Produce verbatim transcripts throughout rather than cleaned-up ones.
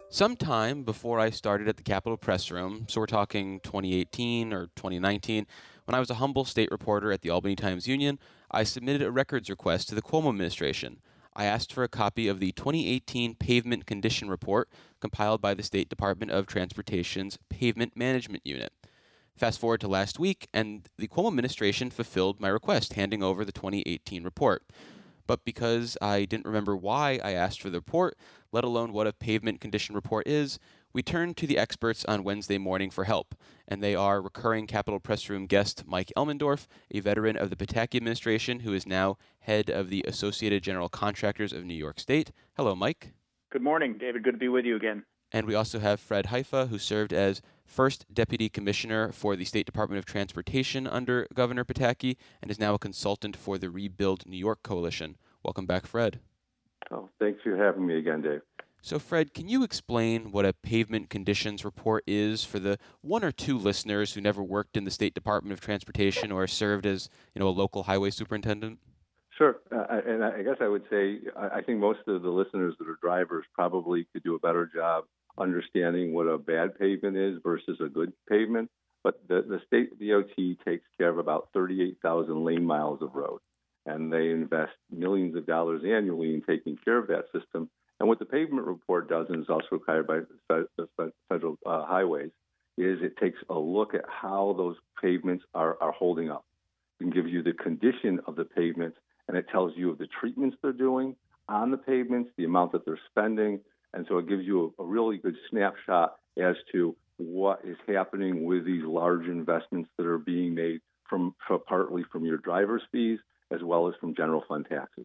Sometime before I started at the Capitol Press Room, so we're talking twenty eighteen or twenty nineteen, when I was a humble state reporter at the Albany Times-Union, I submitted a records request to the Cuomo administration. I asked for a copy of the twenty eighteen Pavement Condition Report compiled by the State Department of Transportation's Pavement Management Unit. Fast forward to last week, and the Cuomo administration fulfilled my request, handing over the twenty eighteen report. But because I didn't remember why I asked for the report, let alone what a pavement condition report is, we turned to the experts on Wednesday morning for help, and they are recurring Capitol Press Room guest Mike Elmendorf, a veteran of the Pataki administration who is now head of the Associated General Contractors of New York State. Hello, Mike. Good morning, David. Good to be with you again. And we also have Fred Haifa, who served as first Deputy Commissioner for the State Department of Transportation under Governor Pataki and is now a consultant for the Rebuild New York Coalition. Welcome back, Fred. Oh, thanks for having me again, Dave. So, Fred, can you explain what a pavement conditions report is for the one or two listeners who never worked in the State Department of Transportation or served as, you know, a local highway superintendent? Sure. Uh, and I guess I would say I think most of the listeners that are drivers probably could do a better job understanding what a bad pavement is versus a good pavement. But the, the state D O T takes care of about thirty-eight thousand lane miles of road, and they invest millions of dollars annually in taking care of that system. And what the pavement report does, and is also required by the federal uh, highways, is it takes a look at how those pavements are, are holding up. It can give you the condition of the pavement, and it tells you of the treatments they're doing on the pavements, the amount that they're spending, and so it gives you a, a really good snapshot as to what is happening with these large investments that are being made from, from partly from your driver's fees as well as from general fund taxes.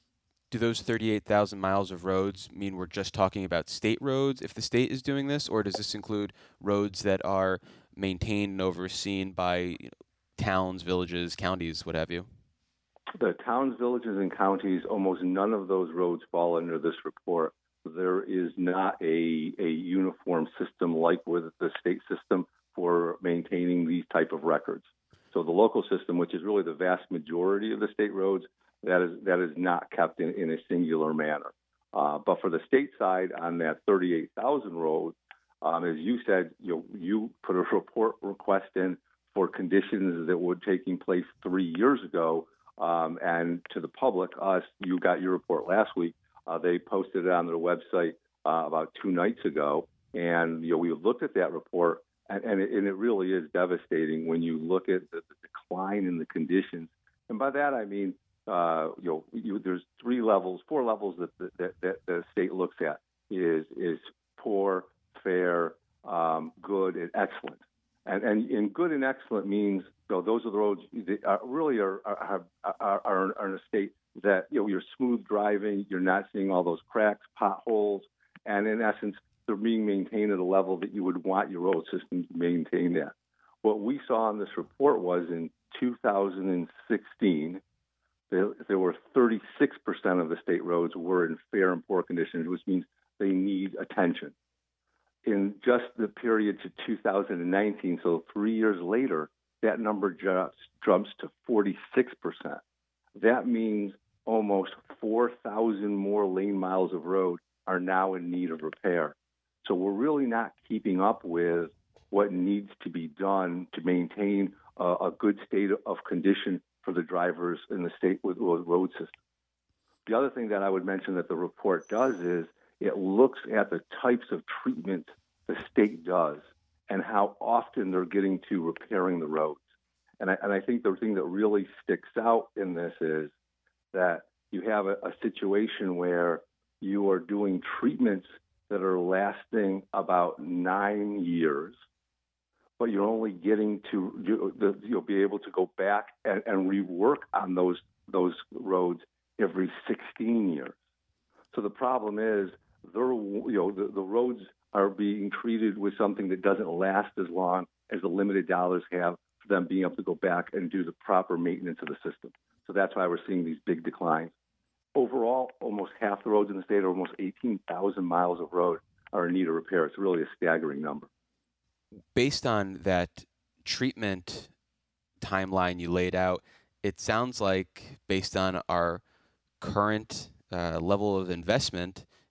Do those thirty-eight thousand miles of roads mean we're just talking about state roads if the state is doing this, or does this include roads that are maintained and overseen by you know, towns, villages, counties, what have you? The towns, villages, and counties, almost none of those roads fall under this report. There is not a, a uniform system like with the state system for maintaining these type of records. So the local system, which is really the vast majority of the state roads, that is that is not kept in, in a singular manner. Uh, but for the state side, on that thirty-eight thousand roads, um, as you said, you know, you put a report request in for conditions that were taking place three years ago. Um, and to the public, us, you got your report last week. Uh, they posted it on their website uh, about two nights ago. And you know, we looked at that report, and, and, it, and it really is devastating when you look at the, the decline in the conditions. And by that, I mean, uh, you know, you, there's three levels, four levels that, that, that the state looks at is, is poor, fair, um, good, and excellent. And, and, and good and excellent means, you know, those are the roads that are really are, are, are, are, are in a state that, you know, you're smooth driving, you're not seeing all those cracks, potholes, and in essence, they're being maintained at a level that you would want your road system to maintain that. What we saw in this report was in two thousand sixteen, there, there were thirty-six percent of the state roads were in fair and poor conditions, which means they need attention. In just the period to two thousand nineteen, so three years later, that number jumps, jumps to forty-six percent. That means almost four thousand more lane miles of road are now in need of repair. So we're really not keeping up with what needs to be done to maintain a, a good state of condition for the drivers in the state with, with road system. The other thing that I would mention that the report does is it looks at the types of treatment the state does and how often they're getting to repairing the roads. And I, and I think the thing that really sticks out in this is that you have a, a situation where you are doing treatments that are lasting about nine years, but you're only getting to, you, the, you'll be able to go back and, and rework on those those roads every sixteen years. So the problem is, they're, you know, the, the roads are being treated with something that doesn't last as long as the limited dollars have for them being able to go back and do the proper maintenance of the system. So that's why we're seeing these big declines. Overall, almost half the roads in the state, or almost eighteen thousand miles of road, are in need of repair. It's really a staggering number. Based on that treatment timeline you laid out, it sounds like, based on our current uh, level of investment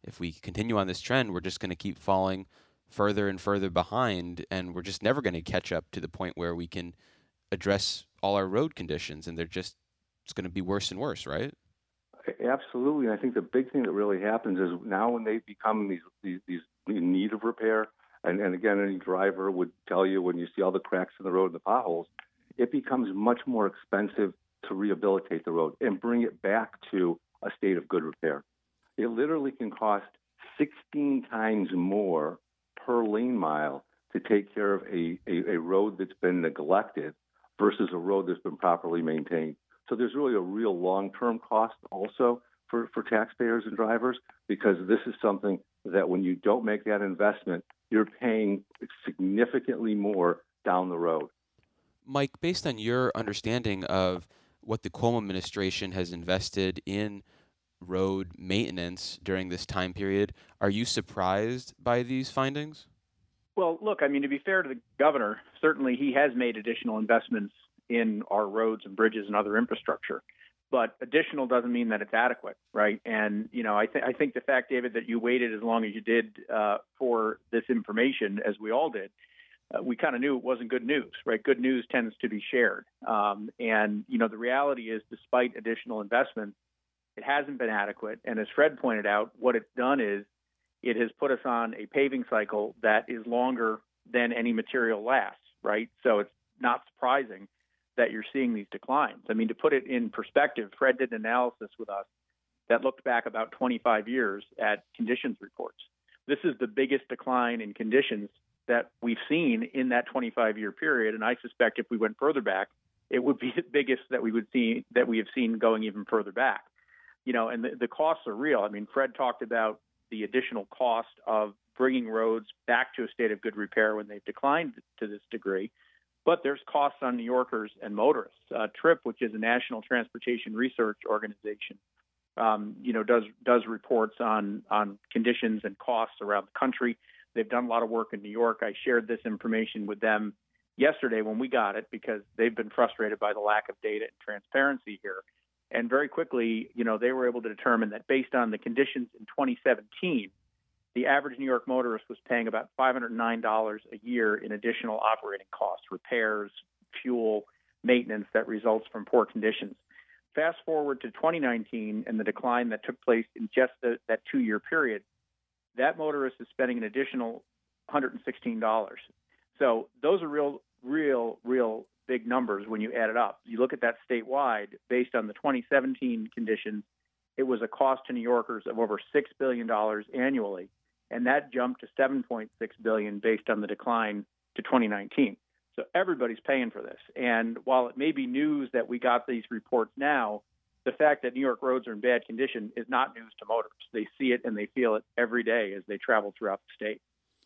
if we continue on this trend, we're just going to keep falling further and further behind, and we're just never going to catch up to the point where we can address all our road conditions, and they're just, it's going to be worse and worse, right? Absolutely. I think the big thing that really happens is now when they become these these, these in need of repair, and, and again, any driver would tell you when you see all the cracks in the road and the potholes, it becomes much more expensive to rehabilitate the road and bring it back to a state of good repair. It literally can cost sixteen times more per lane mile to take care of a, a, a road that's been neglected versus a road that's been properly maintained. So there's really a real long-term cost also for, for taxpayers and drivers, because this is something that when you don't make that investment, you're paying significantly more down the road. Mike, based on your understanding of what the Cuomo administration has invested in road maintenance during this time period, are you surprised by these findings? Well, look, I mean, to be fair to the governor, certainly he has made additional investments in our roads and bridges and other infrastructure. But additional doesn't mean that it's adequate, right? And, you know, I, th- I think the fact, David, that you waited as long as you did uh, for this information, as we all did, uh, we kind of knew it wasn't good news, right? Good news tends to be shared. Um, and, you know, the reality is, despite additional investment, it hasn't been adequate. And as Fred pointed out, what it's done is it has put us on a paving cycle that is longer than any material lasts, right? So it's not surprising that you're seeing these declines. I mean, to put it in perspective, Fred did an analysis with us that looked back about twenty-five years at conditions reports. This is the biggest decline in conditions that we've seen in that twenty-five-year period, and I suspect if we went further back, it would be the biggest that we would see that we have seen going even further back. You know, and the, the costs are real. I mean, Fred talked about the additional cost of bringing roads back to a state of good repair when they've declined to this degree. But there's costs on New Yorkers and motorists. Uh, TRIP, which is a national transportation research organization, um, you know, does does reports on on conditions and costs around the country. They've done a lot of work in New York. I shared this information with them yesterday when we got it, because they've been frustrated by the lack of data and transparency here. And very quickly, you know, they were able to determine that based on the conditions in twenty seventeen, the average New York motorist was paying about five hundred nine dollars a year in additional operating costs, repairs, fuel, maintenance that results from poor conditions. Fast forward to twenty nineteen and the decline that took place in just the, that two-year period, that motorist is spending an additional one hundred sixteen dollars. So those are real, real, real big numbers when you add it up. You look at that statewide, based on the twenty seventeen conditions, it was a cost to New Yorkers of over six billion dollars annually. And that jumped to seven point six billion dollars based on the decline to twenty nineteen. So everybody's paying for this. And while it may be news that we got these reports now, the fact that New York roads are in bad condition is not news to motorists. They see it and they feel it every day as they travel throughout the state.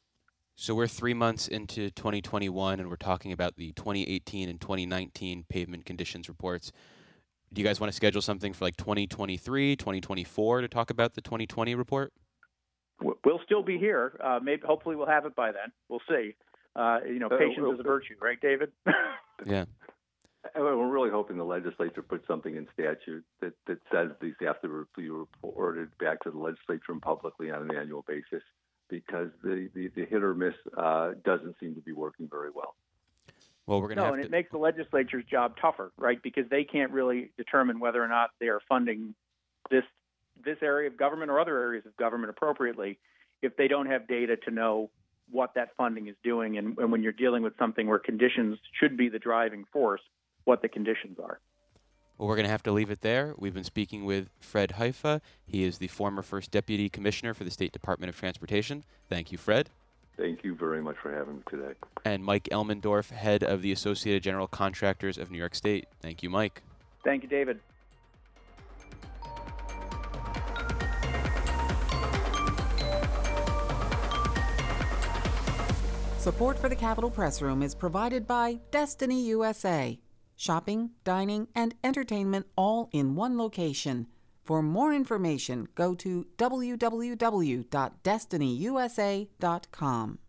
So we're three months into twenty twenty-one, and we're talking about the twenty eighteen and twenty nineteen pavement conditions reports. Do you guys want to schedule something for like twenty twenty-three, twenty twenty-four to talk about the twenty twenty report? We'll still be here. Uh, maybe, hopefully, we'll have it by then. We'll see. Uh, you know, patience uh, is a virtue, right, David? Yeah. We're really hoping the legislature puts something in statute that, that says these have to be reported back to the legislature and publicly on an annual basis, because the, the, the hit or miss uh, doesn't seem to be working very well. Well, we're going to no, have and to... it makes the legislature's job tougher, right? Because they can't really determine whether or not they are funding this this area of government or other areas of government appropriately if they don't have data to know what that funding is doing. And, and when you're dealing with something where conditions should be the driving force, what the conditions are. Well, we're going to have to leave it there. We've been speaking with Fred Haifa. He is the former First Deputy Commissioner for the State Department of Transportation. Thank you, Fred. Thank you very much for having me today. And Mike Elmendorf, head of the Associated General Contractors of New York State. Thank you, Mike. Thank you, David. Support for the Capitol Press Room is provided by Destiny U S A. Shopping, dining, and entertainment all in one location. For more information, go to w w w dot destiny u s a dot com.